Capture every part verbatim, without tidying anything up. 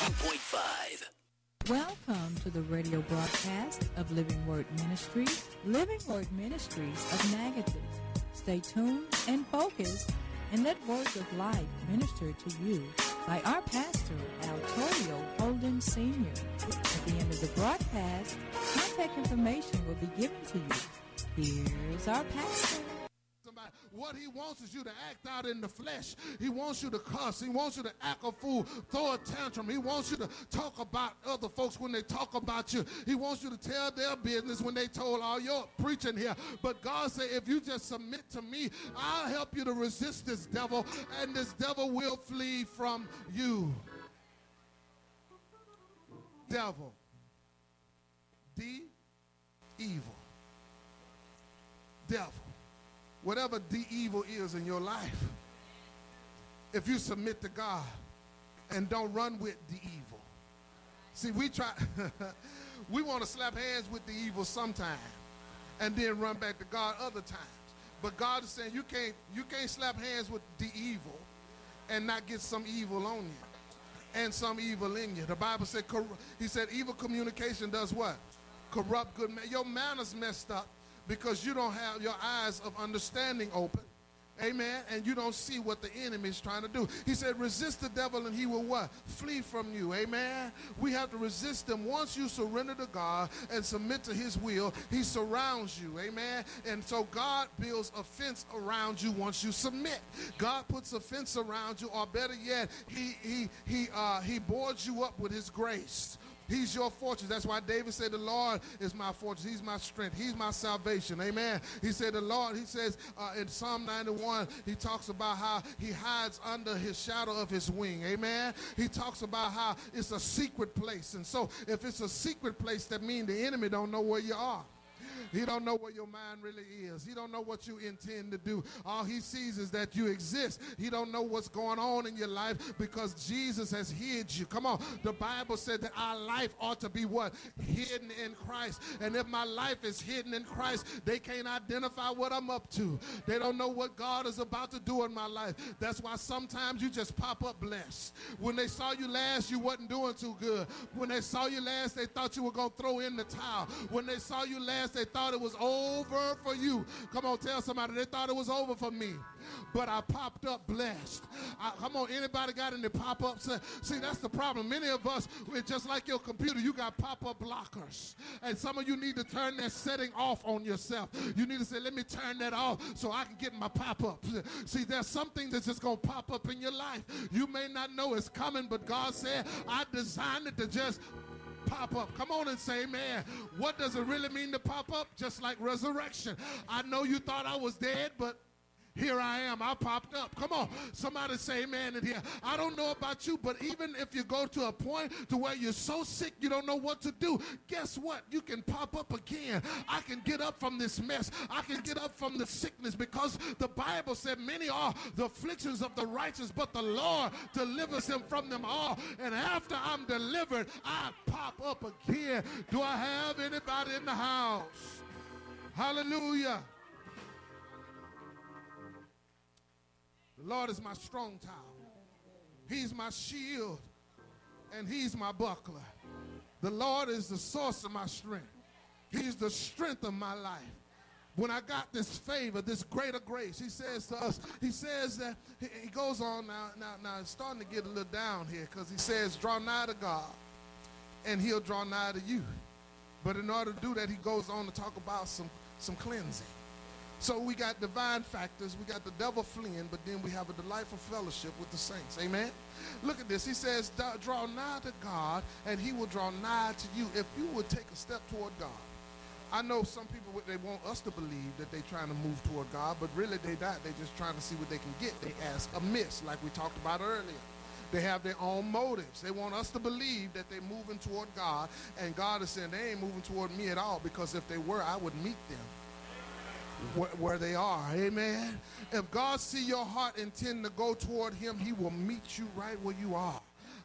ninety-nine point five. Welcome to the radio broadcast of Living Word Ministries, Living Word Ministries of Natchitoches. Stay tuned and focused, and let words of life minister to you by our pastor, Altorio Holden Senior At the end of the broadcast, contact information will be given to you. Here's our pastor. Somebody, what he wants is you to act out in the flesh. He wants you to cuss. He wants you to act a fool, throw a tantrum. He wants you to talk about other folks when they talk about you. He wants you to tell their business when they told all your preaching here. But God said, if you just submit to me, I'll help you to resist this devil, and this devil will flee from you. Devil. D, evil. Devil. Whatever the evil is in your life, if you submit to God and don't run with the evil. See, we try, we want to slap hands with the evil sometime and then run back to God other times. But God is saying you can't, you can't slap hands with the evil and not get some evil on you and some evil in you. The Bible said, he said, evil communication does what? Corrupt good man. Your manners messed up because you don't have your eyes of understanding open. Amen. And you don't see what the enemy is trying to do. He said, resist the devil and he will what? Flee from you. Amen. We have to resist him. Once you surrender to God and submit to his will, he surrounds you. Amen. And so God builds a fence around you once you submit. God puts a fence around you, or better yet, he he he uh he boards you up with his grace. He's your fortress. That's why David said, the Lord is my fortress. He's my strength. He's my salvation. Amen. He said, the Lord, he says uh, in Psalm ninety-one, he talks about how he hides under his shadow of his wing. Amen. He talks about how it's a secret place. And so if it's a secret place, that means the enemy don't know where you are. He don't know where your mind really is. He don't know what you intend to do. All he sees is that you exist. He don't know what's going on in your life because Jesus has hid you. Come on. The Bible said that our life ought to be what? Hidden in Christ. And if my life is hidden in Christ, they can't identify what I'm up to. They don't know what God is about to do in my life. That's why sometimes you just pop up blessed. When they saw you last, you wasn't doing too good. When they saw you last, they thought you were going to throw in the towel. When they saw you last, they thought it was over for you. Come on, tell somebody, they thought it was over for me. But I popped up blessed. I, come on, anybody got any pop-ups? See, that's the problem. Many of us, we're just like your computer, you got pop-up blockers. And some of you need to turn that setting off on yourself. You need to say, let me turn that off so I can get my pop-ups. See, there's something that's just going to pop up in your life. You may not know it's coming, but God said, I designed it to just pop up. Come on and say, man, what does it really mean to pop up? Just like resurrection. I know you thought I was dead, but here I am. I popped up. Come on. Somebody say amen in here. I don't know about you, but even if you go to a point to where you're so sick you don't know what to do, guess what? You can pop up again. I can get up from this mess. I can get up from the sickness because the Bible said many are the afflictions of the righteous, but the Lord delivers him from them all. And after I'm delivered, I pop up again. Do I have anybody in the house? Hallelujah. The Lord is my strong tower. He's my shield, and he's my buckler. The Lord is the source of my strength. He's the strength of my life. When I got this favor, this greater grace, he says to us, he says that, he, he goes on now, now, now it's starting to get a little down here because he says, draw nigh to God, and he'll draw nigh to you. But in order to do that, he goes on to talk about some, some cleansing. So we got divine factors, we got the devil fleeing, but then we have a delightful fellowship with the saints. Amen? Look at this. He says, draw nigh to God, and he will draw nigh to you if you would take a step toward God. I know some people, they want us to believe that they're trying to move toward God, but really they not. They're just trying to see what they can get. They ask amiss, like we talked about earlier. They have their own motives. They want us to believe that they're moving toward God, and God is saying they ain't moving toward me at all, because if they were, I would meet them where, where they are. Amen. If God see your heart intend to go toward him, he will meet you right where you are.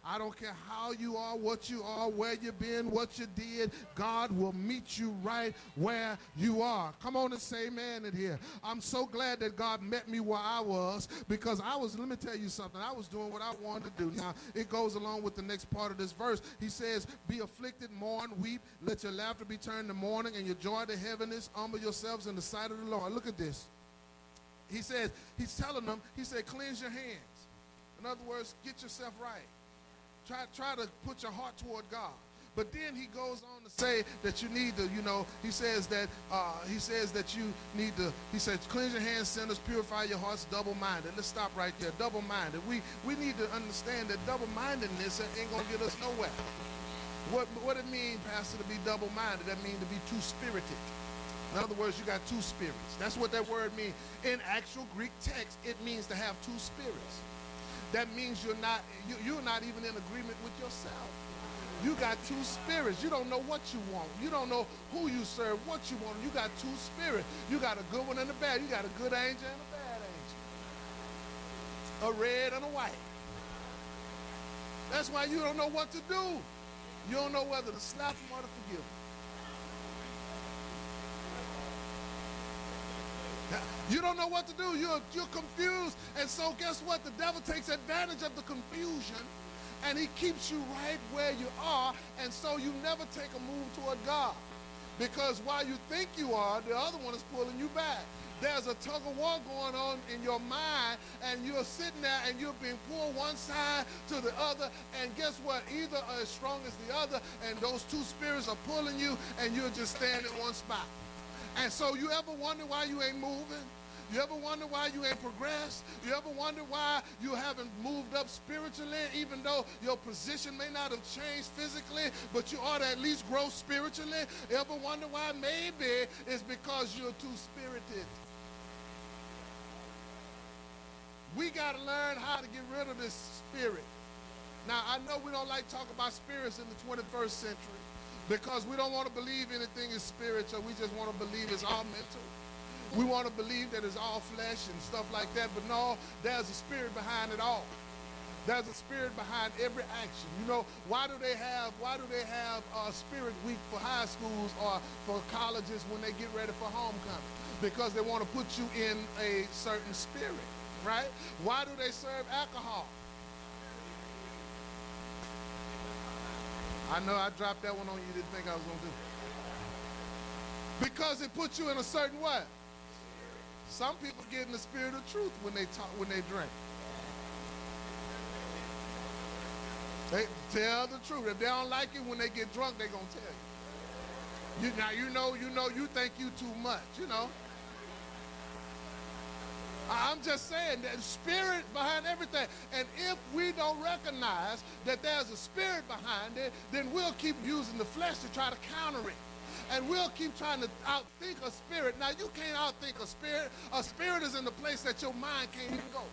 I don't care how you are, what you are, where you've been, what you did. God will meet you right where you are. Come on and say amen in here. I'm so glad that God met me where I was, because I was, let me tell you something, I was doing what I wanted to do. Now, it goes along with the next part of this verse. He says, be afflicted, mourn, weep, let your laughter be turned to mourning and your joy to heaviness. Humble yourselves in the sight of the Lord. Look at this. He says, he's telling them, he said, cleanse your hands. In other words, get yourself right. Try, try to put your heart toward God. But then he goes on to say that you need to, you know, he says that, uh, he says that you need to, he says, cleanse your hands, sinners, purify your hearts, double-minded. Let's stop right there, double-minded. We, we need to understand that double-mindedness ain't going to get us nowhere. What, what it mean, Pastor, to be double-minded? That means to be two-spirited. In other words, you got two spirits. That's what that word means. In actual Greek text, it means to have two spirits. That means you're not, you, you're not even in agreement with yourself. You got two spirits. You don't know what you want. You don't know who you serve, what you want. You got two spirits. You got a good one and a bad. You got a good angel and a bad angel. A red and a white. That's why you don't know what to do. You don't know whether to slap them or to forgive them. You don't know what to do. You're, you're confused. And so guess what? The devil takes advantage of the confusion, and he keeps you right where you are. And so you never take a move toward God. Because while you think you are, the other one is pulling you back. There's a tug of war going on in your mind, and you're sitting there and you're being pulled one side to the other. And guess what? Either are as strong as the other, and those two spirits are pulling you, and you're just standing in one spot. And so you ever wonder why you ain't moving? You ever wonder why you ain't progressed? You ever wonder why you haven't moved up spiritually, even though your position may not have changed physically, but you ought to at least grow spiritually? You ever wonder why? Maybe it's because you're two-spirited. We got to learn how to get rid of this spirit. Now, I know we don't like to talk about spirits in the twenty-first century, because we don't want to believe anything is spiritual. We just want to believe it's all mental. We want to believe that it's all flesh and stuff like that. But no, there's a spirit behind it all. There's a spirit behind every action. You know, why do they have, why do they have uh, Spirit Week for high schools or for colleges when they get ready for homecoming? Because they want to put you in a certain spirit, right? Why do they serve alcohol? I know I dropped that one on you, didn't think I was going to do. Because it puts you in a certain way. Some people get in the spirit of truth when they talk, when they drink. They tell the truth. If they don't like it when they get drunk, they're going to tell you. you. Now, you know, you know, you think you too much, you know. I'm just saying that spirit behind everything. And if we don't recognize that there's a spirit behind it, then we'll keep using the flesh to try to counter it. And we'll keep trying to outthink a spirit. Now, you can't outthink a spirit. A spirit is in the place that your mind can't even go.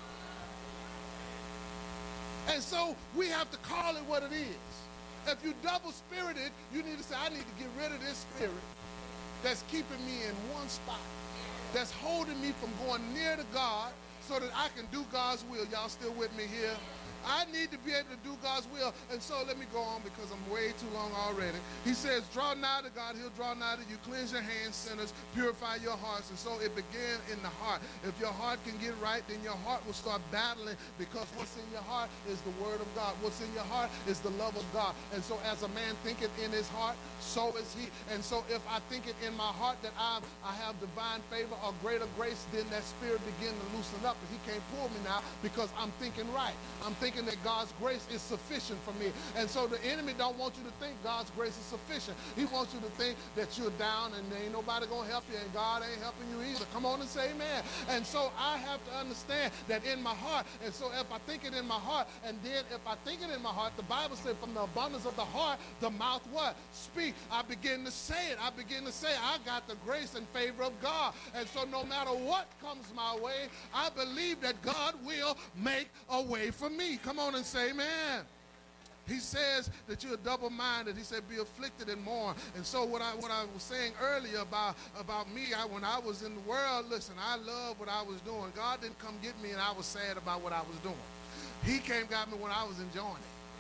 And so we have to call it what it is. If you're double-spirited, you need to say, I need to get rid of this spirit that's keeping me in one spot, that's holding me from going near to God so that I can do God's will. Y'all still with me here? I need to be able to do God's will. And so let me go on because I'm way too long already. He says, draw nigh to God, he'll draw nigh to you. Cleanse your hands, sinners. Purify your hearts. And so it began in the heart. If your heart can get right, then your heart will start battling, because what's in your heart is the word of God. What's in your heart is the love of God. And so as a man thinketh in his heart, so is he. And so if I think it in my heart that I'm, I have divine favor or greater grace, then that spirit begin to loosen up. And he can't pull me now because I'm thinking right. I'm thinking that God's grace is sufficient for me. And so the enemy don't want you to think God's grace is sufficient. He wants you to think that you're down and ain't nobody gonna help you, and God ain't helping you either. Come on and say amen. And so I have to understand that in my heart. And so if I think it in my heart, and then if I think it in my heart, the Bible said from the abundance of the heart, the mouth what? Speak. I begin to say it. I begin to say, I got the grace and favor of God. And so no matter what comes my way, I believe that God will make a way for me. Come on and say amen. He says that you're double-minded. He said, be afflicted and mourn. And so what I what I was saying earlier about, about me, I, when I was in the world, listen, I loved what I was doing. God didn't come get me and I was sad about what I was doing. He came got me when I was enjoying it.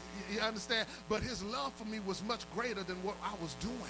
You understand? But his love for me was much greater than what I was doing.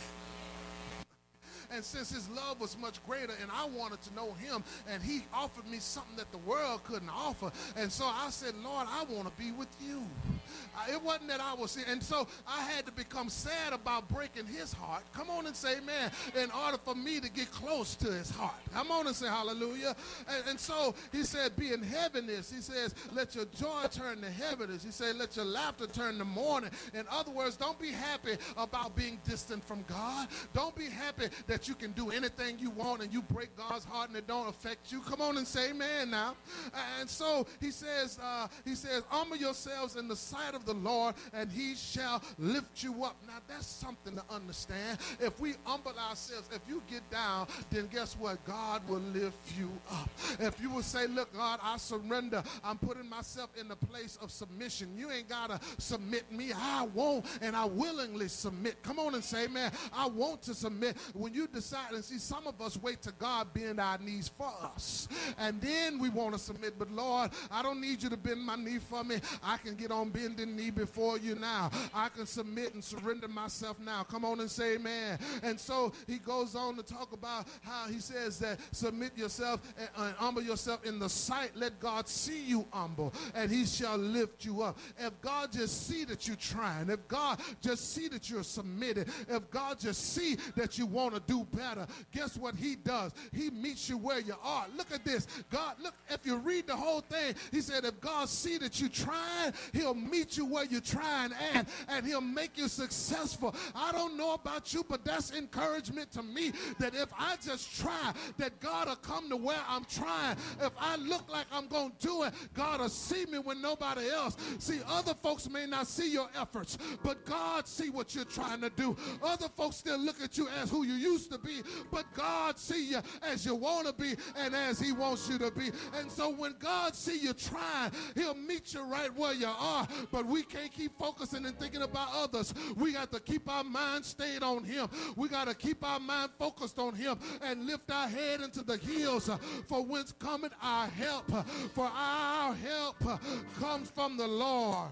And since his love was much greater and I wanted to know him, and he offered me something that the world couldn't offer. And so I said, Lord, I want to be with you. Uh, it wasn't that I was, and so I had to become sad about breaking his heart. Come on and say amen. In order for me to get close to his heart. Come on and say hallelujah. And, and so he said, be in heaviness. He says, let your joy turn to heaviness. He said, let your laughter turn to mourning. In other words, don't be happy about being distant from God. Don't be happy that you can do anything you want and you break God's heart and it don't affect you. Come on and say amen now. And so he says, uh, he says, humble yourselves in the sight of the Lord and he shall lift you up. Now that's something to understand. If we humble ourselves, if you get down, then guess what? God will lift you up. If you will say, look, God, I surrender. I'm putting myself in the place of submission. You ain't got to submit me. I won't and I willingly submit. Come on and say, man, I want to submit. When you decide, and see, some of us wait till God bend our knees for us, and then we want to submit. But Lord, I don't need you to bend my knee for me. I can get on bending knee before you now. I can submit and surrender myself now. Come on and say amen. And so he goes on to talk about how he says that submit yourself and, and humble yourself in the sight. Let God see you humble, and he shall lift you up. If God just see that you're trying, if God just see that you're submitted, if God just see that you want to do better, guess what he does? He meets you where you are. Look at this. God, look, if you read the whole thing, he said if God see that you're trying, he'll meet you where you're trying at, and he'll make you successful. I don't know about you, but that's encouragement to me, that if I just try, that God will come to where I'm trying. If I look like I'm going to do it, God will see me when nobody else. See, other folks may not see your efforts, but God see what you're trying to do. Other folks still look at you as who you used to be, but God see you as you want to be and as he wants you to be. And so when God see you trying, he'll meet you right where you are. But we can't keep focusing and thinking about others. We got to keep our mind stayed on him. We got to keep our mind focused on him and lift our head into the hills, for whence cometh our help. For our help comes from the Lord.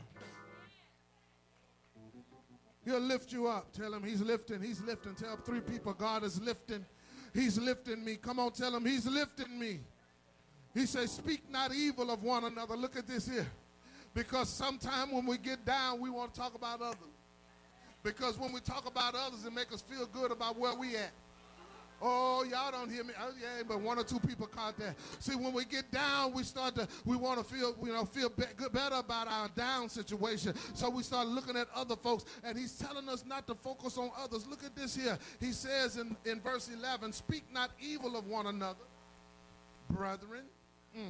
He'll lift you up. Tell him he's lifting. He's lifting. Tell three people, God is lifting. He's lifting me. Come on, tell him he's lifting me. He says, speak not evil of one another. Look at this here. Because sometime when we get down, we want to talk about others. Because when we talk about others, it makes us feel good about where we at. Oh, y'all don't hear me. Oh, yeah, but one or two people caught that. See, when we get down, we start to, we want to feel, you know, feel be good, better about our down situation. So we start looking at other folks, and he's telling us not to focus on others. Look at this here. He says in, in verse eleven, speak not evil of one another, brethren. Mm.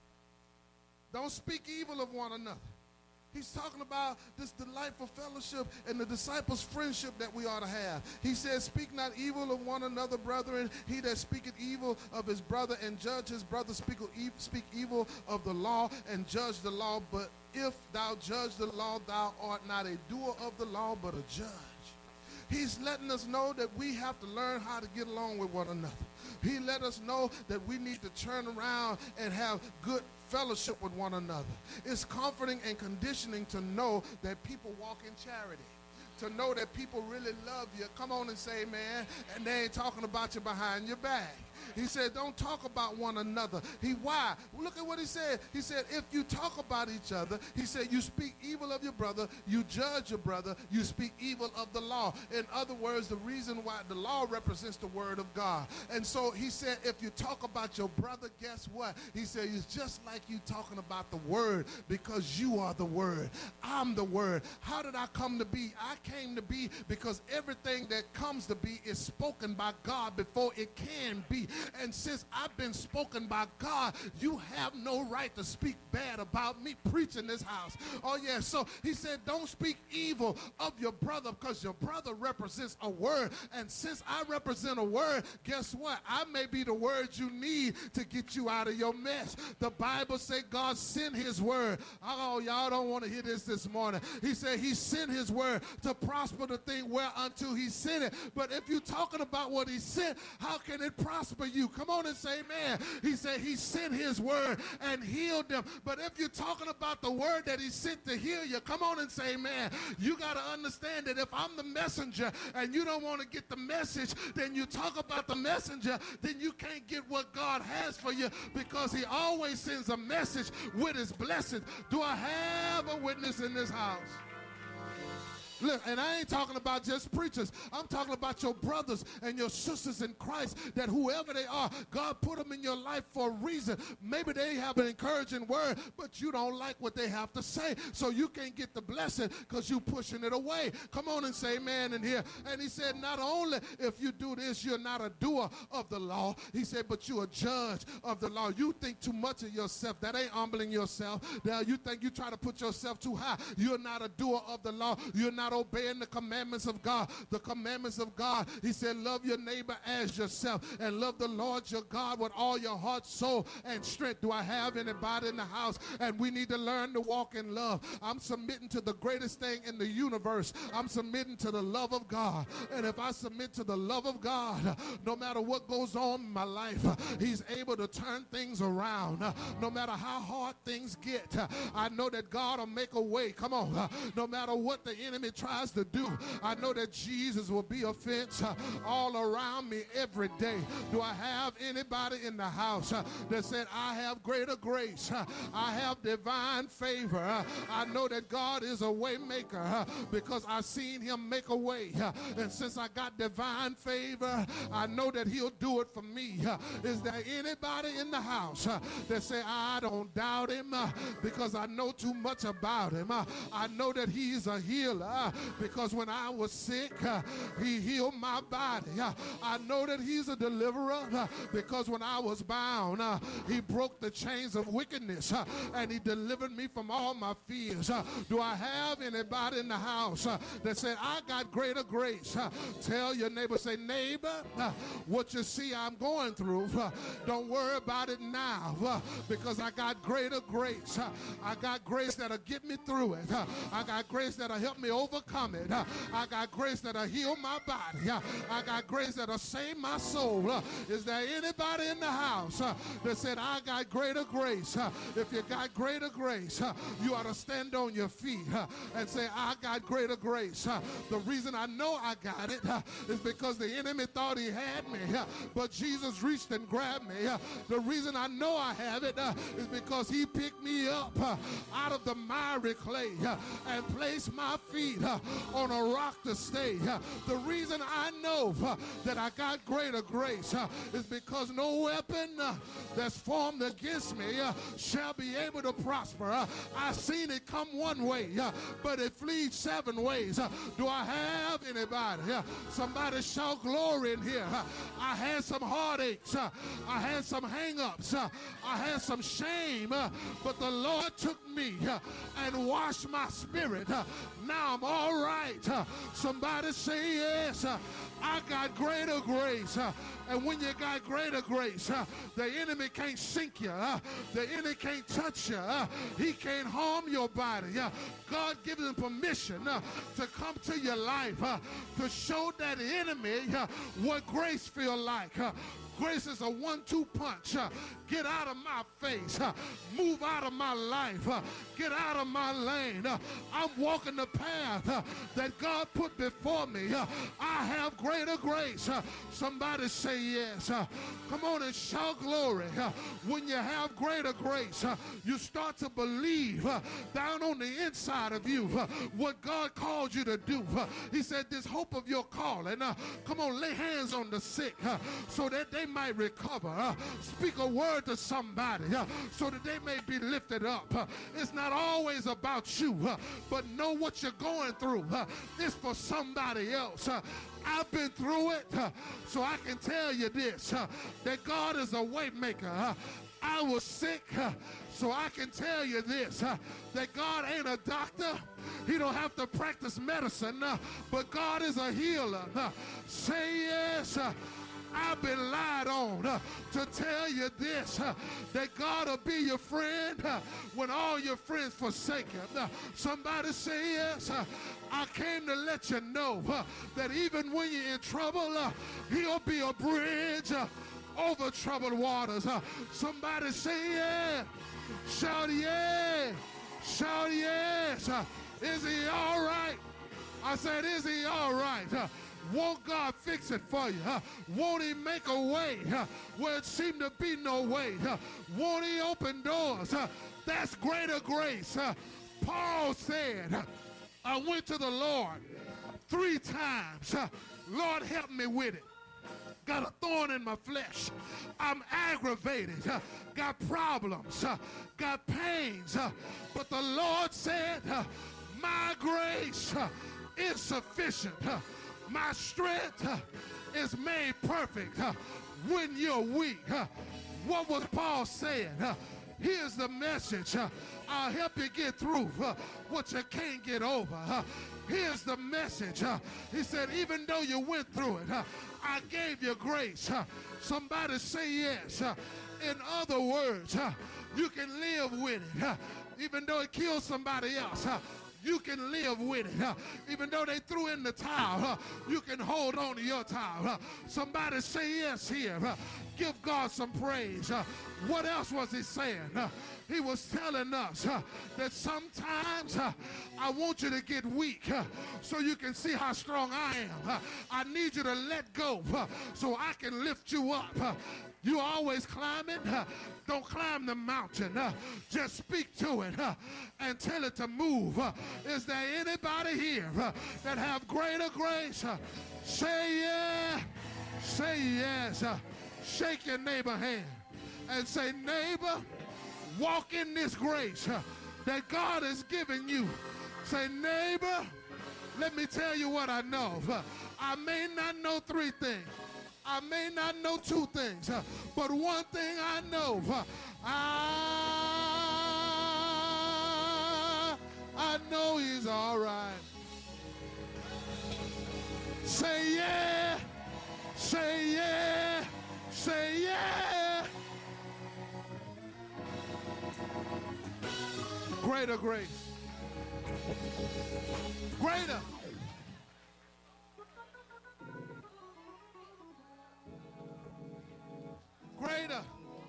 Don't speak evil of one another. He's talking about this delightful fellowship and the disciples' friendship that we ought to have. He says, speak not evil of one another, brethren. He that speaketh evil of his brother and judge his brother speak evil of the law and judge the law. But if thou judge the law, thou art not a doer of the law, but a judge. He's letting us know that we have to learn how to get along with one another. He let us know that we need to turn around and have good fellowship with one another. It's comforting and conditioning to know that people walk in charity, to know that people really love you. Come on and say amen. And they ain't talking about you behind your back. He said, don't talk about one another. He, why? Look at what he said. He said, if you talk about each other, he said, you speak evil of your brother, you judge your brother, you speak evil of the law. In other words, the reason why the law represents the word of God. And so he said, if you talk about your brother, guess what? He said, it's just like you talking about the word, because you are the word. I'm the word. How did I come to be? I came to be because everything that comes to be is spoken by God before it can be. And since I've been spoken by God, you have no right to speak bad about me preaching this house. Oh, yeah. So he said, don't speak evil of your brother, because your brother represents a word. And since I represent a word, guess what? I may be the word you need to get you out of your mess. The Bible says God sent his word. Oh, y'all don't want to hear this this morning. He said he sent his word to prosper the thing whereunto he sent it. But if you're talking about what he sent, how can it prosper prosper you. Come on and say amen. He said he sent his word and healed them. But if you're talking about the word that he sent to heal you, come on and say amen. You got to understand that if I'm the messenger and you don't want to get the message, then you talk about the messenger, then you can't get what God has for you, because he always sends a message with his blessings. Do I have a witness in this house? Look, and I ain't talking about just preachers. I'm talking about your brothers and your sisters in Christ, that whoever they are, God put them in your life for a reason. Maybe they have an encouraging word, but you don't like what they have to say, so you can't get the blessing because you pushing it away. Come on and say amen in here. And he said, not only if you do this, you're not a doer of the law. He said, but you're a judge of the law. You think too much of yourself. That ain't humbling yourself. Now you think you try to put yourself too high. You're not a doer of the law. You're not obeying the commandments of God. The commandments of God, he said, love your neighbor as yourself, and love the Lord your God with all your heart, soul, and strength. Do I have anybody in the house? And we need to learn to walk in love. I'm submitting to the greatest thing in the universe. I'm submitting to the love of God. And if I submit to the love of God, no matter what goes on in my life, he's able to turn things around. No matter how hard things get, I know that God will make a way. Come on. No matter what the enemy tries to do, I know that Jesus will be a fence uh, all around me every day. Do I have anybody in the house uh, that said, I have greater grace, uh, I have divine favor, uh, I know that God is a way maker uh, because I've seen him make a way, uh, and since I got divine favor, I know that he'll do it for me. Uh, is there anybody in the house uh, that say, I don't doubt him uh, because I know too much about him? Uh, I know that he's a healer uh, because when I was sick, uh, he healed my body. Uh, I know that he's a deliverer uh, because when I was bound, uh, he broke the chains of wickedness uh, and he delivered me from all my fears. Uh, do I have anybody in the house uh, that said, I got greater grace? Uh, tell your neighbor, say, neighbor, uh, what you see I'm going through, uh, don't worry about it now uh, because I got greater grace. Uh, I got grace that'll get me through it. Uh, I got grace that'll help me overcome it. Uh, I got grace that'll heal my body. Uh, I got grace that'll save my soul. Uh, is there anybody in the house uh, that said, I got greater grace? Uh, if you got greater grace, uh, you ought to stand on your feet uh, and say, I got greater grace. Uh, the reason I know I got it uh, is because the enemy thought he had me, uh, but Jesus reached and grabbed me. Uh, the reason I know I have it uh, is because he picked me up uh, out of the miry clay uh, and placed my feet uh, on a rock to stay. Uh, the reason I know uh, that I got greater grace uh, is because no weapon uh, that's formed against me uh, shall be able to prosper. Uh, I seen it come one way, uh, but it flees seven ways. Uh, do I have anybody? Uh, somebody shout glory in here. Uh, I had some heartaches. Uh, I had some hang-ups. Uh, I had some shame, uh, but the Lord took me uh, and washed my spirit. Uh, now I'm all right. Uh, somebody say yes. Uh, I got greater grace. Uh, and when you got greater grace, uh, the enemy can't sink you. Uh, the enemy can't touch you. Uh, he can't harm your body. Uh, God gives him permission uh, to come to your life uh, to show that enemy uh, what grace feel like. Uh, Grace is a one two punch. Uh, get out of my face. Uh, move out of my life. Uh, get out of my lane. Uh, I'm walking the path uh, that God put before me. Uh, I have greater grace. Uh, somebody say yes. Uh, come on and shout glory. Uh, when you have greater grace, uh, you start to believe uh, down on the inside of you uh, what God called you to do. Uh, he said, this hope of your calling. Uh, come on, lay hands on the sick uh, so that they might recover. Uh, speak a word to somebody uh, so that they may be lifted up. Uh, it's not always about you, uh, but know what you're going through. Uh, it's for somebody else. Uh, I've been through it, uh, so I can tell you this, uh, that God is a way maker. Uh, I was sick, uh, so I can tell you this, uh, that God ain't a doctor. He don't have to practice medicine, uh, but God is a healer. Uh, say yes. Uh, I've been lied on uh, to tell you this, uh, that God will be your friend uh, when all your friends forsake him. Uh, somebody say yes. Uh, I came to let you know uh, that even when you're in trouble, uh, he'll be a bridge uh, over troubled waters. Uh, somebody say yeah. Shout yeah. Shout yes. Uh, is he all right? I said, is he all right? Uh, won't God fix it for you? Uh, won't he make a way uh, where it seemed to be no way? Uh, won't he open doors? Uh, that's greater grace. Uh, Paul said, uh, I went to the Lord three times. Uh, Lord, help me with it. Got a thorn in my flesh. I'm aggravated. Uh, got problems. Uh, got pains. Uh, but the Lord said, uh, my grace uh, is sufficient. Uh, my strength uh, is made perfect uh, when you're weak. Uh, what was Paul saying? Uh, here's the message. Uh, I'll help you get through uh, what you can't get over. Uh, here's the message. Uh, he said, even though you went through it, uh, I gave you grace. Uh, somebody say yes. Uh, in other words, uh, you can live with it. Uh, even though it kills somebody else, uh, you can live with it. Uh, even though they threw in the towel, uh, you can hold on to your towel. Uh, somebody say yes here. Uh, give God some praise. Uh, what else was he saying? Uh, he was telling us uh, that sometimes uh, I want you to get weak uh, so you can see how strong I am. Uh, I need you to let go uh, so I can lift you up. Uh, you always climbing? Uh, don't climb the mountain. Uh, just speak to it uh, and tell it to move. Uh, is there anybody here uh, that have greater grace? Uh, say yeah. Say yes. Uh, shake your neighbor hand and say, neighbor, walk in this grace uh, that God has given you. Say, neighbor, let me tell you what I know. Uh, I may not know three things. I may not know two things, uh, but one thing I know, uh, I, I know he's all right. Say yeah, say yeah, say yeah. Greater grace. Greater. Greater.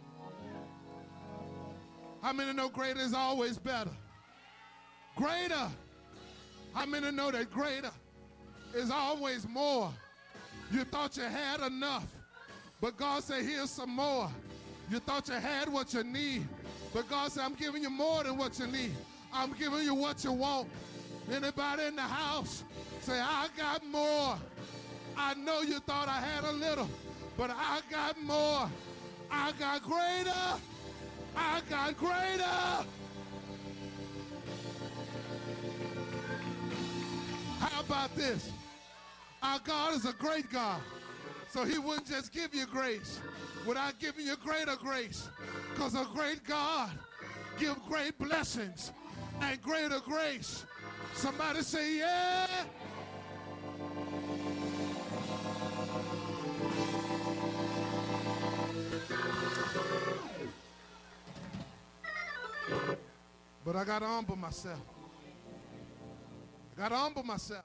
How many know greater is always better? Greater. How many know that greater is always more? You thought you had enough, but God said, here's some more. You thought you had what you need, but God said, I'm giving you more than what you need. I'm giving you what you want. Anybody in the house say, I got more. I know you thought I had a little, but I got more. I got greater. I got greater. How about this? Our God is a great God. So he wouldn't just give you grace without giving you greater grace. Because a great God gives great blessings and greater grace. Somebody say, yeah. But I got to humble myself. I got to humble myself.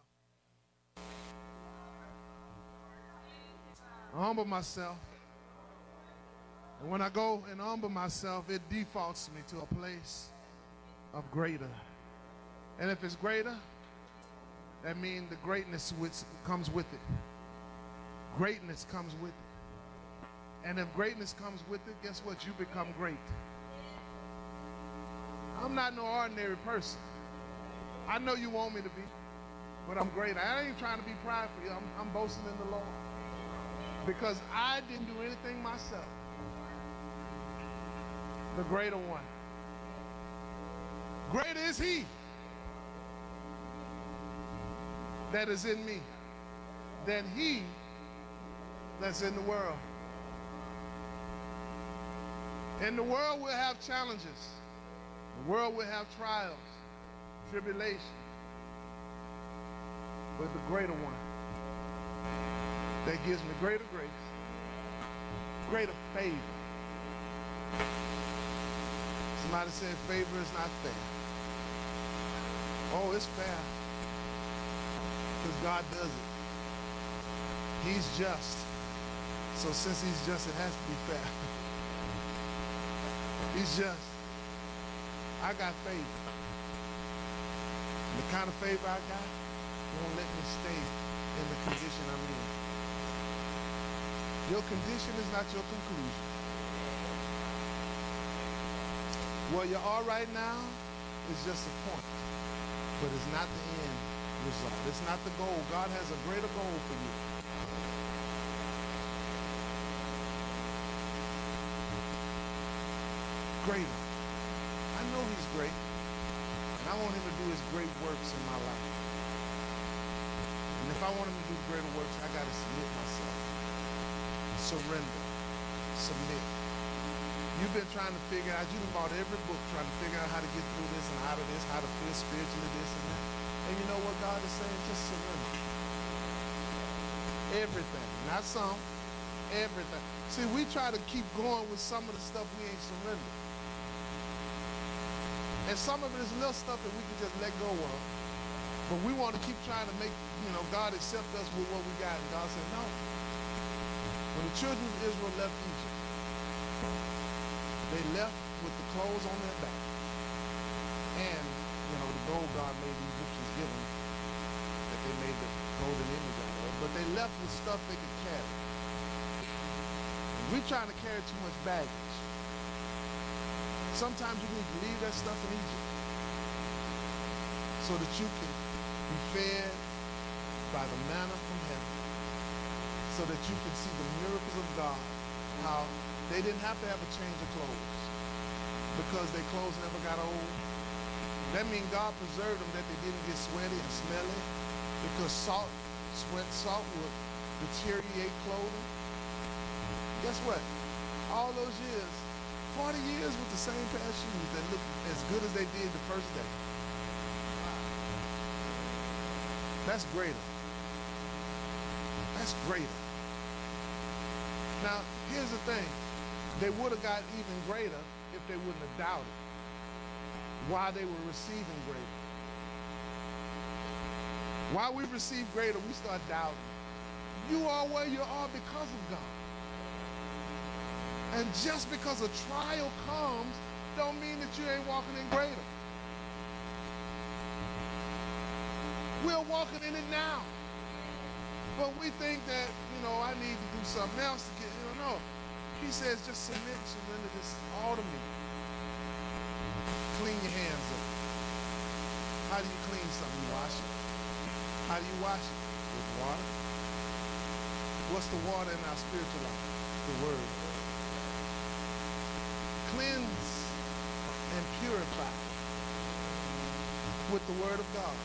I humble myself. And when I go and humble myself, it defaults me to a place of greater. And if it's greater, that means the greatness which comes with it. Greatness comes with it. And if greatness comes with it, guess what? You become great. I'm not no ordinary person. I know you want me to be, but I'm great. I ain't trying to be prideful. I'm, I'm boasting in the Lord. Because I didn't do anything myself. The greater one. Greater is he that is in me than he that's in the world. In the world we'll have challenges. The world will have trials, tribulation. But the greater one that gives me greater grace, greater favor. Somebody said favor is not fair. Oh, it's fair. Because God does it. He's just. So since he's just, it has to be fair. He's just. I got favor. And the kind of favor I got won't let me stay in the condition I'm in. Your condition is not your conclusion. Where you are right now is just a point, but it's not the end result. It's not the goal. God has a greater goal for you. Greater. I know he's great, and I want him to do his great works in my life. And if I want him to do greater works, I got to submit myself. Surrender. Submit. You've been trying to figure out, you've bought every book trying to figure out how to get through this and out of this, how to feel spiritually, this and that. And you know what God is saying? Just surrender. Everything. Not some. Everything. See, we try to keep going with some of the stuff we ain't surrendered. And some of it is little stuff that we can just let go of. But we want to keep trying to make, you know, God accept us with what we got. And God said, no. When the children of Israel left Egypt, they left with the clothes on their back. And, you know, the gold God made the Egyptians give them, that they made the golden image out of. But they left with stuff they could carry. And we're trying to carry too much baggage. Sometimes you need to leave that stuff in Egypt so that you can be fed by the manna from heaven, so that you can see the miracles of God, how they didn't have to have a change of clothes because their clothes never got old. That means God preserved them, that they didn't get sweaty and smelly, because salt, sweat, salt would deteriorate clothing. Guess what? All those years, forty years with the same pair of shoes that look as good as they did the first day. That's greater. That's greater. Now, here's the thing. They would have got even greater if they wouldn't have doubted why they were receiving greater. While we receive greater, we start doubting. You are where you are because of God. And just because a trial comes, don't mean that you ain't walking in greater. We're walking in it now. But we think that, you know, I need to do something else to get, you know, no. He says, just submit, surrender this all to me. Clean your hands up. How do you clean something? You wash it. How do you wash it? With water. What's the water in our spiritual life? The Word. Cleanse and purify with the Word of God.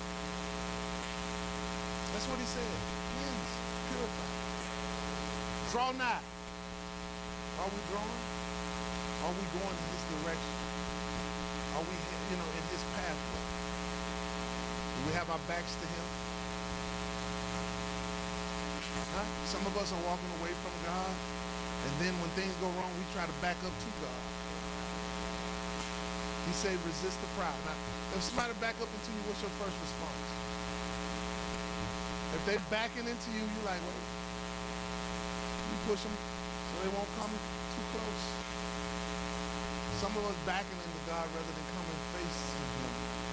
That's what he said. Cleanse, purify. Draw nigh. Are we drawing? Are we going in his direction? Are we, you know, in his pathway? Do we have our backs to him? Huh? Some of us are walking away from God, and then when things go wrong, we try to back up to God. He said, resist the proud. Now, if somebody back up into you, what's your first response? If they backing into you, you like, wait. You push them so they won't come too close. Some of us backing into God rather than coming facing him.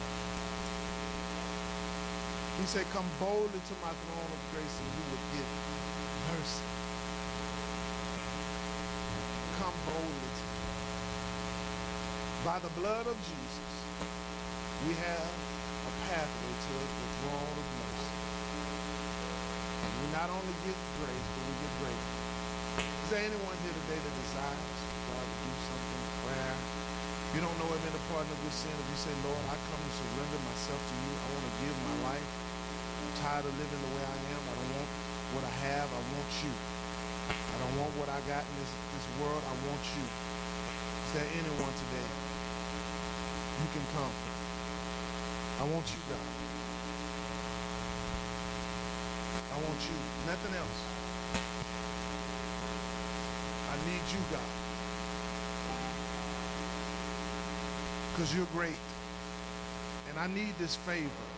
He said, come boldly to my throne of grace and you will get mercy. Come boldly to me. By the blood of Jesus, we have a pathway to the throne of mercy. And we not only get grace, but we get greater. Is there anyone here today that desires God to do something in prayer? If you don't know him in the pardon of good sin, if you say, Lord, I come to surrender myself to you. I want to give my life. I'm tired of living the way I am. I don't want what I have. I want you. I don't want what I got in this, this world. I want you. Is there anyone today? You can come. I want you, God. I want you. Nothing else. I need you, God. Because you're great. And I need this favor.